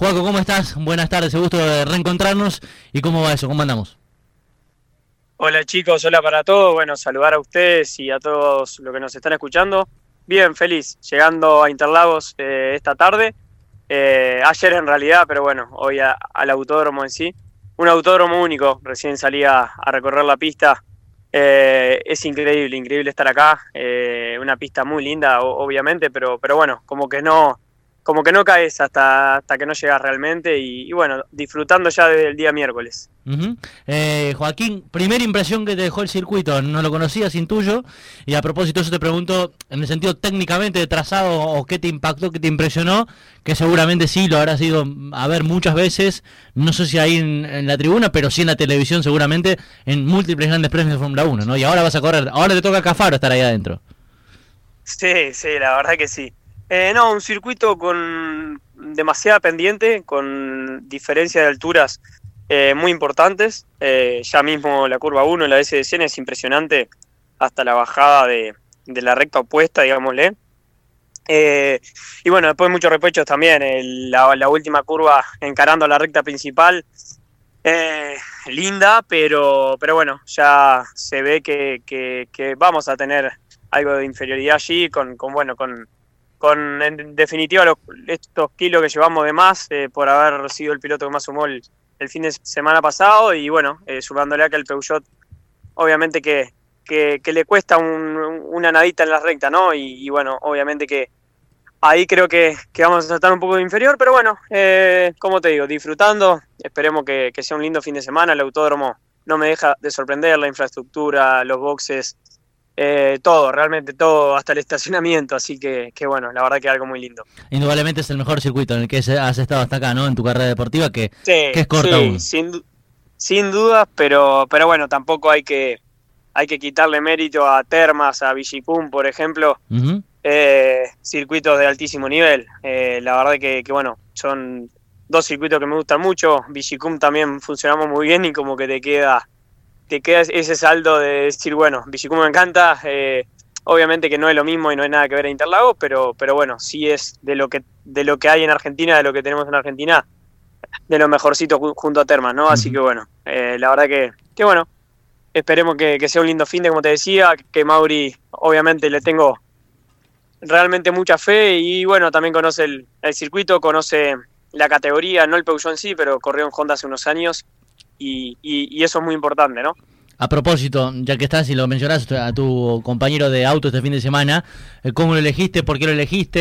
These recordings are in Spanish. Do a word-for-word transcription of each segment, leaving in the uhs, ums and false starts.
Joaco, ¿cómo estás? Buenas tardes, un gusto de reencontrarnos. ¿Y cómo va eso? ¿Cómo andamos? Hola chicos, hola para todos. Bueno, saludar a ustedes y a todos los que nos están escuchando. Bien, feliz, llegando a Interlagos eh, esta tarde. Eh, ayer en realidad, pero bueno, hoy a- al autódromo en sí. Un autódromo único, recién salí a, a recorrer la pista. Eh, es increíble, increíble estar acá. Eh, una pista muy linda, o- obviamente, pero, pero bueno, como que no, como que no caes hasta, hasta que no llegas realmente. Y, y bueno, disfrutando ya desde el día miércoles. Ujú. Eh, Joaquín, primera impresión que te dejó el circuito, no lo conocías, intuyo, y a propósito eso te pregunto, en el sentido técnicamente de trazado, o qué te impactó, qué te impresionó, que seguramente sí lo habrás ido a ver muchas veces, no sé si ahí en, en la tribuna, pero sí en la televisión seguramente, en múltiples grandes premios de Fórmula uno, ¿no? Y ahora vas a correr, ahora te toca a Cafaro estar ahí adentro. Sí, sí, la verdad que sí. Eh, no, un circuito con demasiada pendiente, con diferencia de alturas eh, muy importantes. Eh, ya mismo la curva uno, la S de cien es impresionante hasta la bajada de, de la recta opuesta, digámosle. Eh, y bueno, después muchos repechos también. El- la, la última curva encarando la recta principal, eh, linda, pero, pero bueno, ya se ve que, que, que vamos a tener algo de inferioridad allí, con, con bueno, con, con en definitiva los, estos kilos que llevamos de más eh, por haber sido el piloto que más sumó el, el fin de semana pasado, y bueno, eh, sumándole a que el Peugeot, obviamente que, que, que le cuesta un, una nadita en la recta, ¿no? Y, y bueno, obviamente que ahí creo que, que vamos a estar un poco inferior, pero bueno, eh, como te digo, disfrutando. Esperemos que, que sea un lindo fin de semana. El autódromo no me deja de sorprender, la infraestructura, los boxes, eh, todo, realmente todo, hasta el estacionamiento. Así que, que bueno, la verdad que algo muy lindo. Indudablemente es el mejor circuito en el que has estado hasta acá, ¿no? En tu carrera deportiva, que, que Sí, es corta sí, aún. sin, du- sin dudas, pero, pero bueno, tampoco hay que, hay que quitarle mérito a Termas, a Villicum, por ejemplo. Ujú. Eh, circuitos de altísimo nivel. Eh, la verdad que, que, bueno, son dos circuitos que me gustan mucho. Vigicum también funcionamos muy bien y como que te queda, te queda ese saldo de decir, bueno, Vigicum me encanta. Eh, obviamente que no es lo mismo y no hay nada que ver a Interlagos, pero, pero bueno, sí es de lo que, de lo que hay en Argentina, de lo que tenemos en Argentina, de lo mejorcito ju- junto a Termas, ¿no? Así Ujú. que bueno, eh, la verdad que, que bueno, esperemos que, que sea un lindo fin de, como te decía, que Mauri, obviamente le tengo realmente mucha fe y bueno, también conoce el, el circuito, conoce la categoría, no el Peugeot en sí, pero corrió en Honda hace unos años y, y, y eso es muy importante, ¿no? A propósito, ya que estás y lo mencionás a tu compañero de auto este fin de semana, eh, ¿cómo lo elegiste? ¿Por qué lo elegiste?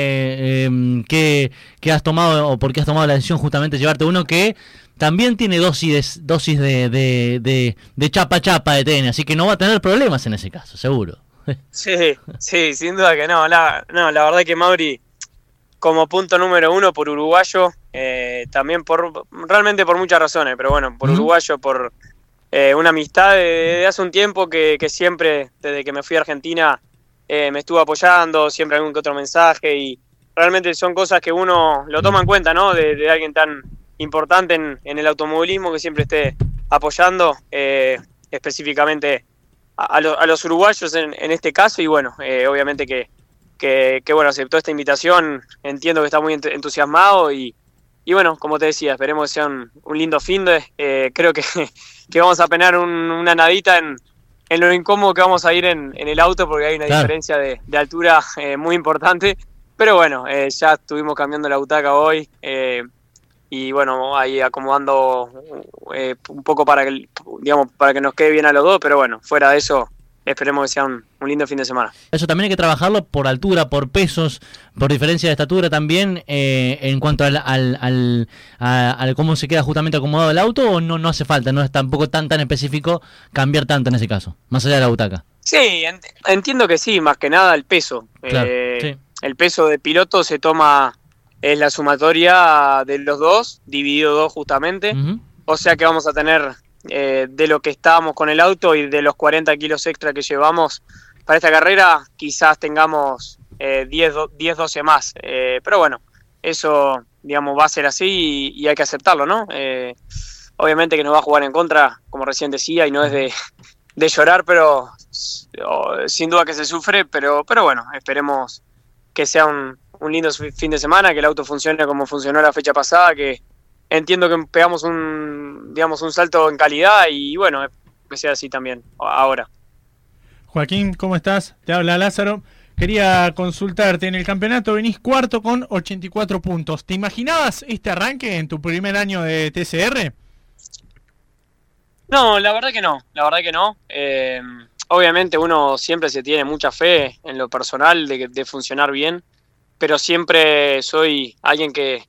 Eh, ¿qué, qué has tomado o por qué has tomado la decisión justamente de llevarte uno que también tiene dosis, dosis de, de, de, de chapa chapa de tenis, así que no va a tener problemas en ese caso, seguro? Sí, sí, sin duda que no, la, no, la verdad que Mauri como punto número uno por uruguayo, eh, también por, realmente por muchas razones, pero bueno, por Ujú. uruguayo, por eh, una amistad de, de hace un tiempo que, que siempre, desde que me fui a Argentina, eh, me estuvo apoyando, siempre algún que otro mensaje, y realmente son cosas que uno lo toma en cuenta, ¿no? De, de alguien tan importante en, en el automovilismo que siempre esté apoyando, eh, específicamente a, a, lo, a, los uruguayos en, en este caso, y bueno, eh, obviamente que, que, que, bueno, aceptó esta invitación, entiendo que está muy entusiasmado y, y bueno, como te decía, esperemos que sea un, un lindo fin de, eh, creo que, que vamos a penar un, una nadita en, en lo incómodo que vamos a ir en, en el auto porque hay una Claro. diferencia de, de altura eh, muy importante, pero bueno, eh, ya estuvimos cambiando la butaca hoy, eh, y bueno, ahí acomodando eh, un poco para que, digamos, para que nos quede bien a los dos, pero bueno, fuera de eso, esperemos que sea un, un lindo fin de semana. Eso también hay que trabajarlo por altura, por pesos, por diferencia de estatura también, eh, en cuanto al, al, al, a, al cómo se queda justamente acomodado el auto, o no, no hace falta, no es tampoco tan tan específico cambiar tanto en ese caso, más allá de la butaca. Sí, ent entiendo que sí, más que nada el peso. Claro, Eh, sí. el peso de piloto se toma, es la sumatoria de los dos, dividido dos justamente, Uh-huh. o sea que vamos a tener eh, de lo que estábamos con el auto y de los cuarenta kilos extra que llevamos para esta carrera, quizás tengamos eh, diez, doce más, eh, pero bueno, eso digamos va a ser así y, y hay que aceptarlo, ¿no? Eh, obviamente que nos va a jugar en contra, como recién decía, y no es de, de llorar, pero sin duda que se sufre, pero, pero bueno, esperemos que sea un, un lindo fin de semana, que el auto funcione como funcionó la fecha pasada, que entiendo que pegamos un, digamos, un salto en calidad y bueno, que sea así también ahora. Joaquín, ¿cómo estás? Te habla Lázaro. Quería consultarte, en el campeonato venís cuarto con ochenta y cuatro puntos. ¿Te imaginabas este arranque en tu primer año de T C R? No, la verdad que no, la verdad que no. Eh, obviamente uno siempre se tiene mucha fe en lo personal de, de funcionar bien, pero siempre soy alguien que,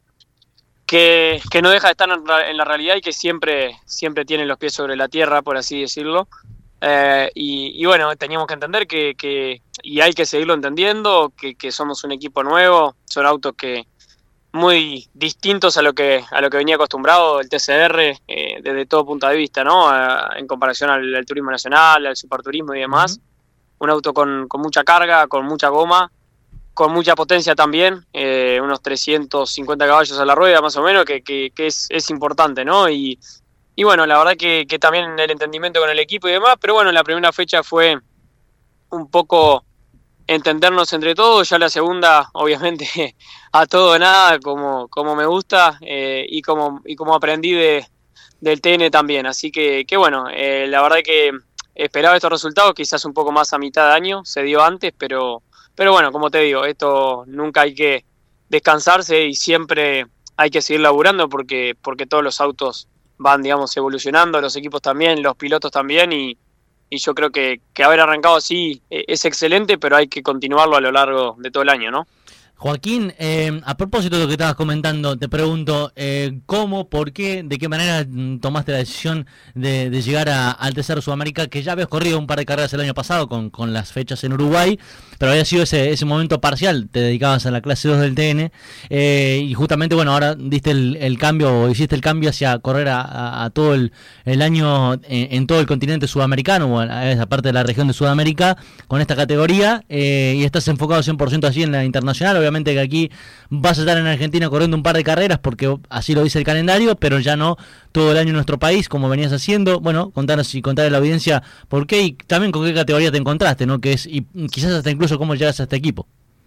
que, que no deja de estar en la realidad y que siempre, siempre tiene los pies sobre la tierra, por así decirlo. Eh, y, y bueno, teníamos que entender que, que y hay que seguirlo entendiendo, que, que somos un equipo nuevo, son autos que muy distintos a lo que a lo que venía acostumbrado el T C R eh, desde todo punto de vista, ¿no? A, en comparación al, al turismo nacional, al superturismo y demás. Uh-huh. Un auto con, con mucha carga, con mucha goma, con mucha potencia también, eh, unos trescientos cincuenta caballos a la rueda más o menos, que, que, que es, es importante, ¿no? Y Y bueno, la verdad que, que también el entendimiento con el equipo y demás, pero bueno, la primera fecha fue un poco entendernos entre todos, ya la segunda, obviamente, a todo o nada, como, como me gusta, eh, y como y como aprendí de, del T N también. Así que, que bueno, eh, la verdad que esperaba estos resultados, quizás un poco más a mitad de año, se dio antes, pero, pero bueno, como te digo, esto nunca hay que descansarse y siempre hay que seguir laburando porque, porque todos los autos van, digamos, evolucionando, los equipos también, los pilotos también, y, y yo creo que, que haber arrancado así es excelente, pero hay que continuarlo a lo largo de todo el año, ¿no? Joaquín, eh, a propósito de lo que estabas comentando, te pregunto, eh, ¿cómo, por qué, de qué manera tomaste la decisión de, de llegar a, al T C R Sudamérica, que ya habías corrido un par de carreras el año pasado con, con las fechas en Uruguay, pero había sido ese, ese momento parcial, te dedicabas a la clase dos del T N, eh, y justamente, bueno, ahora diste el, el cambio, o hiciste el cambio hacia correr a, a, a todo el, el año en, en todo el continente sudamericano, o a esa parte de la región de Sudamérica, con esta categoría, eh, y estás enfocado cien por ciento así en la internacional. Obviamente que aquí vas a estar en Argentina corriendo un par de carreras porque así lo dice el calendario, pero ya no todo el año en nuestro país como venías haciendo. Bueno, contanos y contarle a la audiencia por qué y también con qué categoría te encontraste, ¿no? Que es, y quizás hasta incluso cómo llegas a este equipo.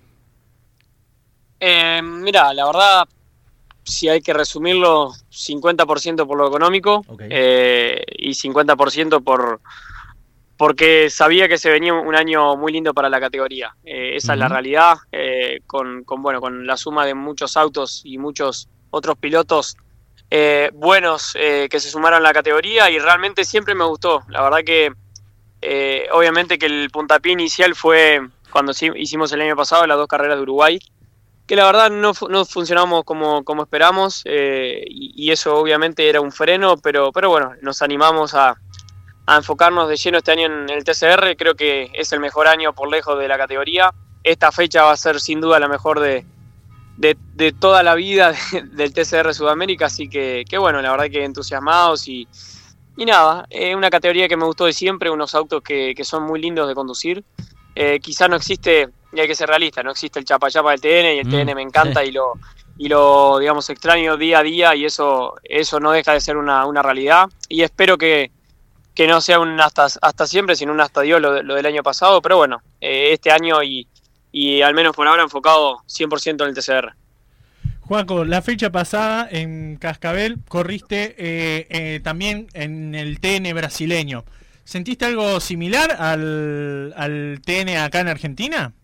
Eh, mira, la verdad, si hay que resumirlo, cincuenta por ciento por lo económico, okay, eh, y cincuenta por ciento por porque sabía que se venía un año muy lindo para la categoría. Eh, esa uh-huh. es la realidad, eh, con, con, bueno, con la suma de muchos autos y muchos otros pilotos eh, buenos eh, que se sumaron a la categoría, y realmente siempre me gustó. La verdad que, eh, obviamente que el puntapié inicial fue cuando hicimos el año pasado las dos carreras de Uruguay, que la verdad no, no funcionamos como, como esperamos, eh, y, y eso obviamente era un freno, pero, pero bueno, nos animamos a a enfocarnos de lleno este año en el T C R. Creo que es el mejor año por lejos de la categoría. Esta fecha va a ser sin duda la mejor de, de, de toda la vida de, del T C R Sudamérica, así que, que bueno, la verdad que entusiasmados y, y nada, es eh, una categoría que me gustó de siempre, unos autos que, que son muy lindos de conducir. Eh, quizá no existe, y hay que ser realista, no existe el chapa chapa del T N, y el mm, T N me encanta, sí. y lo y lo digamos extraño día a día, y eso, eso no deja de ser una, una realidad, y espero que que no sea un hasta, hasta siempre, sino un hasta Dios lo, lo del año pasado, pero bueno, eh, este año y, y al menos por ahora enfocado cien por ciento en el T C R. Juaco, la fecha pasada en Cascabel corriste eh, eh, también en el T N brasileño. ¿Sentiste algo similar al, al T N acá en Argentina?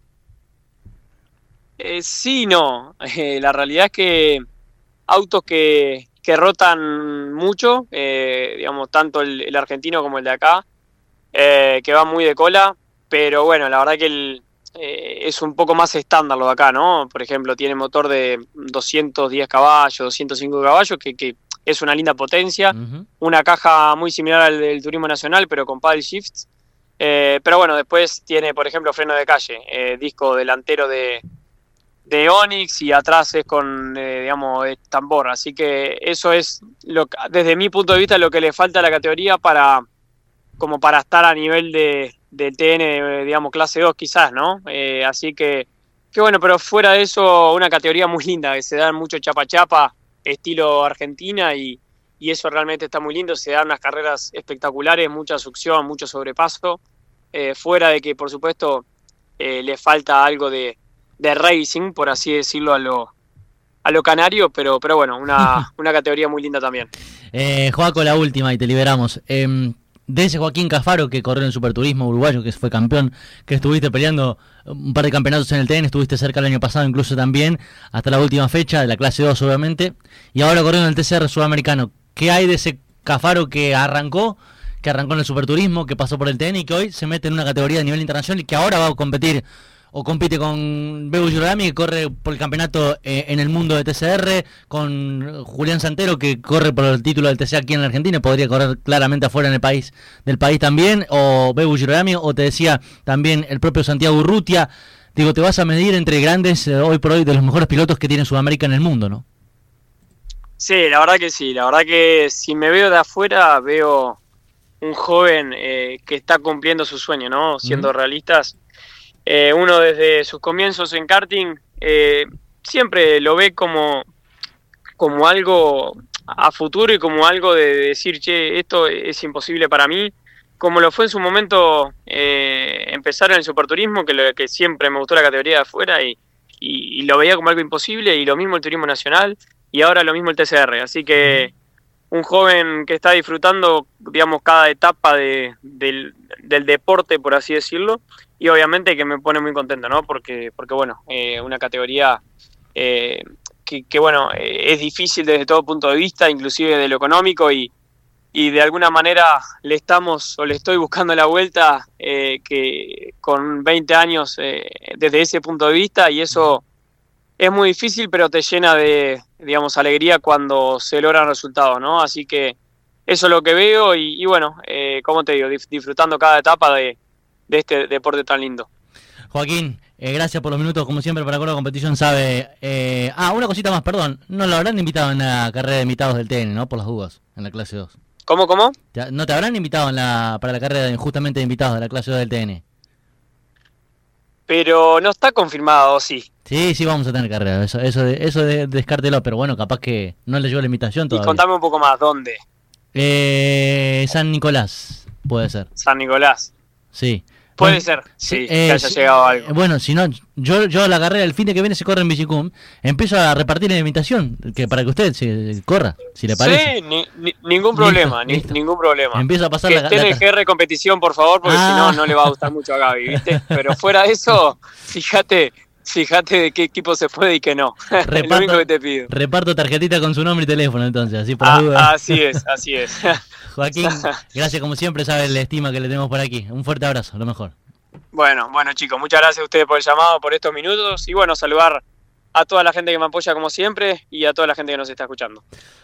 Eh, sí, no. Eh, la realidad es que autos que... que rotan mucho, eh, digamos, tanto el, el argentino como el de acá, eh, que van muy de cola, pero bueno, la verdad que el, eh, es un poco más estándar lo de acá, ¿no? Por ejemplo, tiene motor de doscientos diez caballos, doscientos cinco caballos, que, que es una linda potencia, uh-huh. Una caja muy similar al del turismo nacional, pero con paddle shifts, eh, pero bueno, después tiene, por ejemplo, freno de calle, eh, disco delantero de de Onix, y atrás es con, eh, digamos, de tambor. Así que eso es, lo, desde mi punto de vista, lo que le falta a la categoría para como para estar a nivel de, de T N, digamos, clase dos quizás, ¿no? Eh, así que, que bueno, pero fuera de eso, una categoría muy linda, que se dan mucho chapa-chapa, estilo Argentina, y, y eso realmente está muy lindo. Se dan unas carreras espectaculares, mucha succión, mucho sobrepaso, eh, fuera de que, por supuesto, eh, le falta algo de de racing, por así decirlo, a lo, a lo canario, pero, pero bueno, una, una categoría muy linda también. Eh, Joaco, la última y te liberamos. Eh, de ese Joaquín Cafaro que corrió en el Superturismo uruguayo, que fue campeón, que estuviste peleando un par de campeonatos en el T N, estuviste cerca el año pasado incluso también, hasta la última fecha, de la clase dos obviamente, y ahora corriendo en el T C R sudamericano. ¿Qué hay de ese Cafaro que arrancó, que arrancó en el Superturismo, que pasó por el T N y que hoy se mete en una categoría de nivel internacional y que ahora va a competir o compite con Bebu Girolami, que corre por el campeonato eh, en el mundo de T C R, con Julián Santero, que corre por el título del T C A aquí en la Argentina y podría correr claramente afuera en el país del país también, o Bebu Girolami, o te decía también el propio Santiago Urrutia? Digo, te vas a medir entre grandes, eh, hoy por hoy, de los mejores pilotos que tiene Sudamérica en el mundo, ¿no? Sí, la verdad que sí, la verdad que si me veo de afuera, veo un joven eh, que está cumpliendo su sueño, ¿no? Siendo uh-huh. realistas. Eh, uno desde sus comienzos en karting eh, siempre lo ve como, como algo a futuro y como algo de decir, che, esto es imposible para mí, como lo fue en su momento eh, empezar en el Superturismo, que, lo, que siempre me gustó la categoría de afuera y, y, y lo veía como algo imposible, y lo mismo el Turismo Nacional y ahora lo mismo el T C R, así que un joven que está disfrutando, digamos, cada etapa de, del, del deporte, por así decirlo, y obviamente que me pone muy contento, ¿no? Porque, porque bueno, eh, una categoría eh, que, que, bueno, eh, es difícil desde todo punto de vista, inclusive de lo económico, y, y de alguna manera le estamos, o le estoy buscando la vuelta, eh, que con veinte años eh, desde ese punto de vista, y eso es muy difícil, pero te llena de, digamos, alegría cuando se logran resultados, ¿no? Así que eso es lo que veo y, y bueno, eh, como te digo, dif- disfrutando cada etapa de, de este deporte tan lindo. Joaquín, eh, gracias por los minutos, como siempre, para Córdoba Competición sabe... Eh, ah, una cosita más, perdón, no lo habrán invitado en la carrera de invitados del T N, ¿no? Por las dudas, en la clase dos. ¿Cómo, cómo? ¿No te habrán invitado en la para la carrera de, justamente de invitados de la clase dos del T N? Pero no está confirmado, sí. Sí, sí, vamos a tener carrera, eso eso de, eso de, descártelo, pero bueno, capaz que no le llegó la invitación todavía. Y contame un poco más, ¿dónde? Eh, San Nicolás, puede ser. San Nicolás. Sí. Puede bueno, ser, sí, eh, que haya llegado algo. Bueno, si no, yo yo la carrera el fin de que viene se corre en Bicicum, empiezo a repartir la invitación que para que usted se corra, si le parece. Sí, ni, ni, ningún problema, listo, ni, listo. ningún problema. Empiezo a pasar que la, esté la, en el G R competición, por favor, porque ah. si no, no le va a gustar mucho a Gaby, ¿viste? Pero fuera de eso, fíjate... Fíjate de qué equipo se puede y qué no. Reparto, lo único que te pido. Reparto tarjetita con su nombre y teléfono, entonces, así por ah, duda. Así es, así es. Joaquín, gracias como siempre, sabe la estima que le tenemos por aquí. Un fuerte abrazo, lo mejor. Bueno, bueno chicos, muchas gracias a ustedes por el llamado, por estos minutos. Y bueno, saludar a toda la gente que me apoya como siempre y a toda la gente que nos está escuchando.